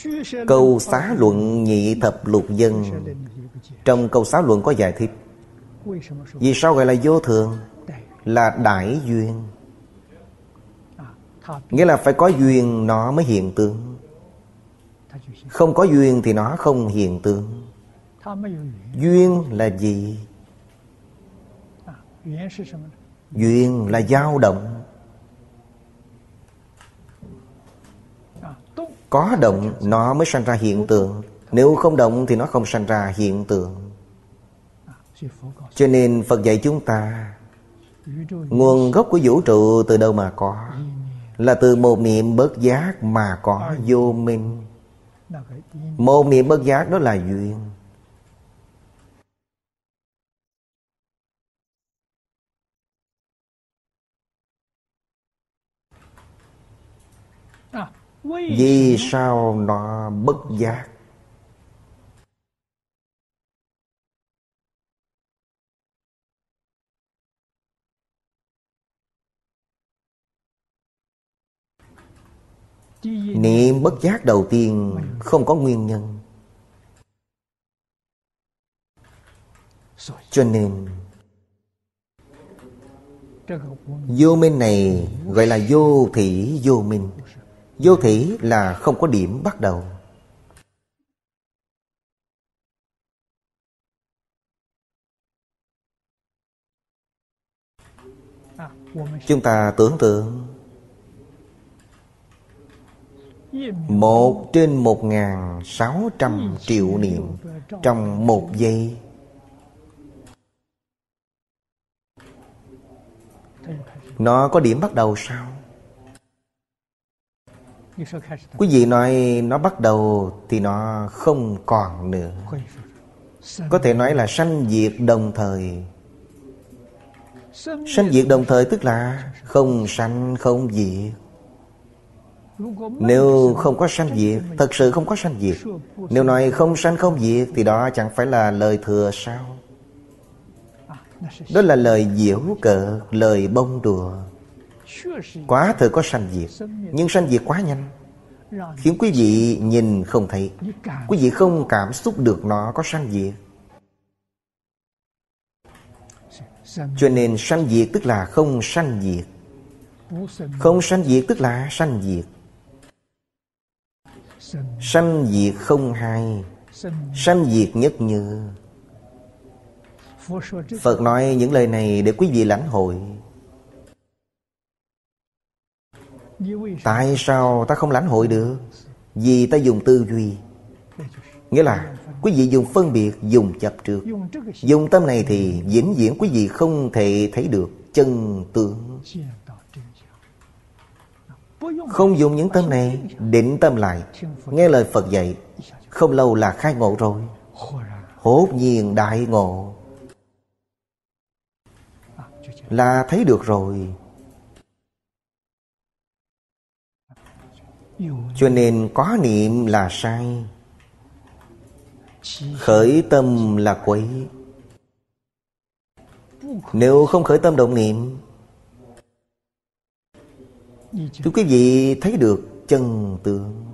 Câu Xá Luận Nhị Thập Lục Dân, trong câu Xá Luận có giải thích vì sao gọi là vô thường, là đại duyên. Nghĩa là phải có duyên nó mới hiện tướng. Không có duyên thì nó không hiện tướng. Duyên là gì? Duyên là dao động. Có động nó mới sanh ra hiện tượng. Nếu không động thì nó không sanh ra hiện tượng. Cho nên Phật dạy chúng ta, nguồn gốc của vũ trụ từ đâu mà có? Là từ một niệm bất giác mà có vô minh. Một niệm bất giác đó là duyên. Vì sao nó bất giác? Niệm bất giác đầu tiên không có nguyên nhân. Cho nên vô minh này gọi là vô thỉ vô minh. Vô thỉ là không có điểm bắt đầu. Chúng ta tưởng tượng 1/1600 triệu niệm trong 1 giây. Nó có điểm bắt đầu sao? Quý vị nói nó bắt đầu thì nó không còn nữa. Có thể nói là sanh diệt đồng thời. Sanh diệt đồng thời tức là không sanh không diệt. Nếu không có sanh diệt, thật sự không có sanh diệt. Nếu nói không sanh không diệt thì đó chẳng phải là lời thừa sao? Đó là lời giễu cợt, lời bông đùa. Quá thực có sanh diệt, nhưng sanh diệt quá nhanh, khiến quý vị nhìn không thấy. Quý vị không cảm xúc được nó có sanh diệt. Cho nên sanh diệt tức là không sanh diệt. Không sanh diệt tức là sanh diệt. Sanh diệt không hai, sanh diệt nhất như. Phật nói những lời này để quý vị lãnh hội. Tại sao ta không lãnh hội được? Vì ta dùng tư duy. Nghĩa là quý vị dùng phân biệt, dùng chấp trước. Dùng tâm này thì vĩnh viễn quý vị không thể thấy được chân tướng. Không dùng những tâm này, định tâm lại, nghe lời Phật dạy, không lâu là khai ngộ rồi. Hốt nhiên đại ngộ, là thấy được rồi. Cho nên có niệm là sai, khởi tâm là quấy. Nếu không khởi tâm động niệm thì quý vị thấy được chân tướng.